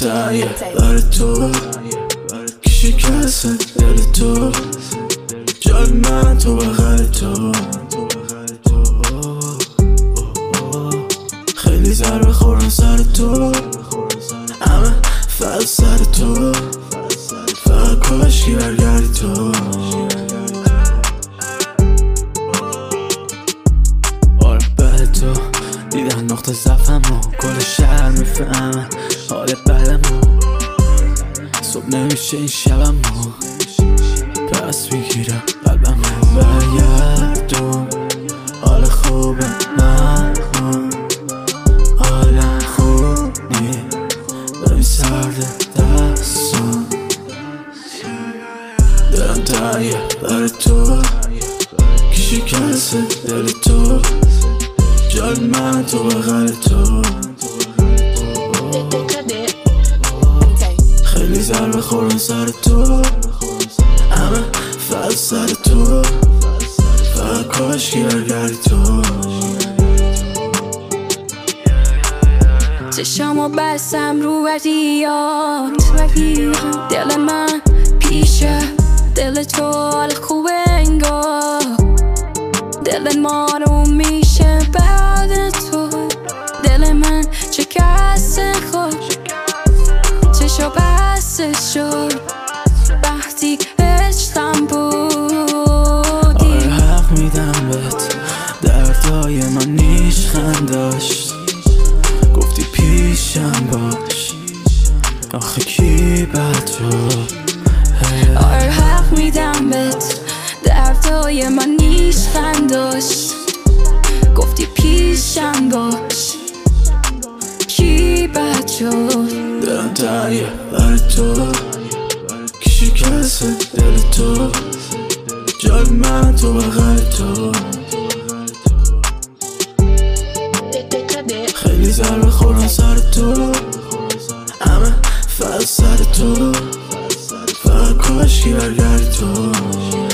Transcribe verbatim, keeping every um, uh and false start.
تایه برای تو که شکست دل تو جای من تو بغل تو خیلی ضربه خورم سر تو همه فقط سر تو فقط کاشکی برگردی تو آره بعد تو دیدن نقطه ضعفمو کل شهر میفهمن حال بدمو صبح نمیشه این شبمو پس میگیرم قلبمو برگردون حال خوبه من حالم خوب نی ببین سرده دستم دلم تایه برای تو که شکست دل تو جای من تو بغل تو خیلی ضربه خورم سر تو همه فقط سر تو فقط کاشکی برگردی تو چشامو بستم رو ودیات دل من پیشه دل تو حال خوبه انگار دل ما رو میشه بعد تو دل من شکست خود چشا بسته شد وقتی عشقم بودی آره حق میدم بهت دردای من نیشخند داشت گفتی پیشم باش آخه کی بد شد آره حق میدم بهت دردای من نیشخند داشت گفتی پیشم باش کی بد شد دلم تایه برای تو که شکست دل تو جای من تو بغل تو خیلی ضربه خورم سر تو همه فقط سر تو فقط کاشکی برگردی تو